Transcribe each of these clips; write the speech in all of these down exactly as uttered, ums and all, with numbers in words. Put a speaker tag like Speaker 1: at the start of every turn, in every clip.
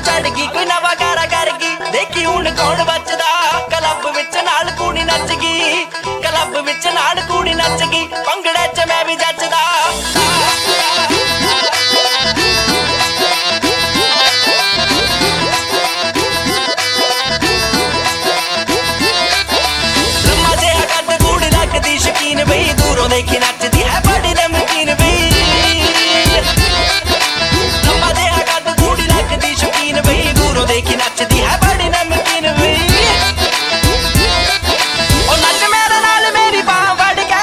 Speaker 1: चढ़ गई कोई नवा गारा कर गई देखी हुण कौन बचदा क्लब विच नाल कुड़ी नच गई क्लब विच नाल कुड़ी नच गई भंगड़े च मैं भी जचदा शकीन बई दूरों देखी नचदी है बड़ी नमकीन बई लम्बा देहा कद कूड़ी लगदी शकीन बई दूरों देखी नचदी है बड़ी नमकीन बई ओ नच मेरे नाल मेरी बांह फड़ के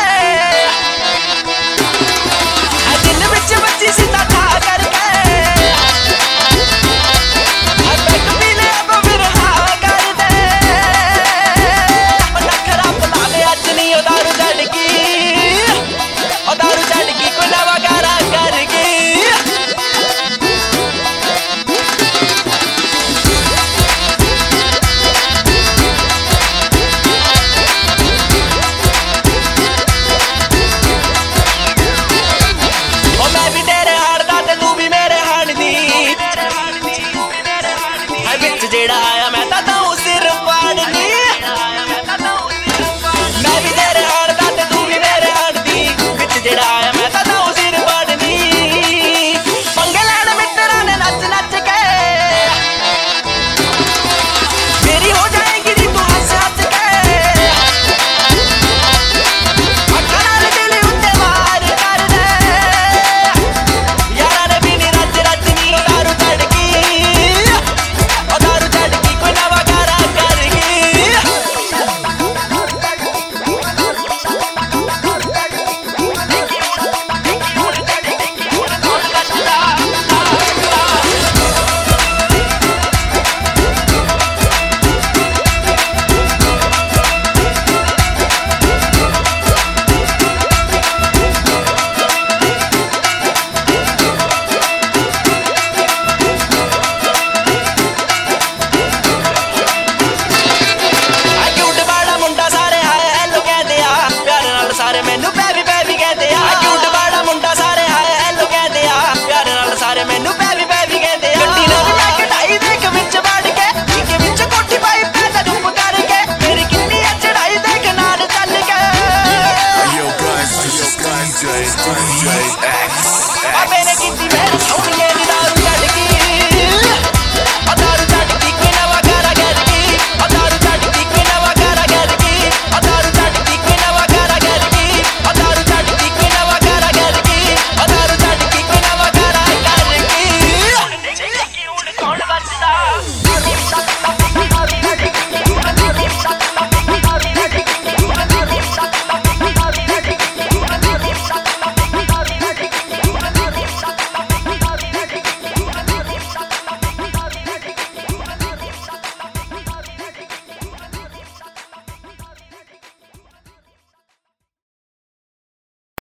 Speaker 1: दिल विच बच्ची सीधा ठा करके बैठ पी ले अब फिर हाँ कर दे नखरा पला ले अज नहीं दारू जेड़ा आया मैं ता तू सिर पाड़नी मैं भी तेरे हाड़ दा ते तू भी मेरे हाड़ दी विच जेड़ा आया मैं ता तू सिर पाड़नी पंगे लैण मित्तरां ने नच नच के मेरी हो जाएगी नी तू हंस हंस के अक्खां नाल दिल उत्ते वार कर दे यारां ने भी नी रज रज नी दारू चढ़ गई दारू चढ़ गई कोई नवा गारा कर गई सारे मैनू पैवी पैवी कहते आ क्यूट बाड़ा मुंडा सारे हाय हेलो कहते आ प्यार नाल सारे मैनू पैवी पैवी कहते आ गड्डी नाल मैं कटाई देख विच वड़ के के विच कोठी पाई पैसा डुब करके मेरी किन्नी है चढ़ाई देख नाल चल के
Speaker 2: Yo guys, this is D J D J X
Speaker 1: अबे ने कीती मेरी सोहणिए दी दारू चढ़ गई ओ दारू चढ़ गई कोई नवा गारा कर गई ओ दारू चढ़ गई कोई नवा गारा कर गई ओ दारू चढ़ गई कोई नवा गारा कर गई ओ दारू चढ़ गई कोई नवा गारा कर गई ओ दारू चढ़ गई कोई नवा गारा कर गई हुण कौन बचदा।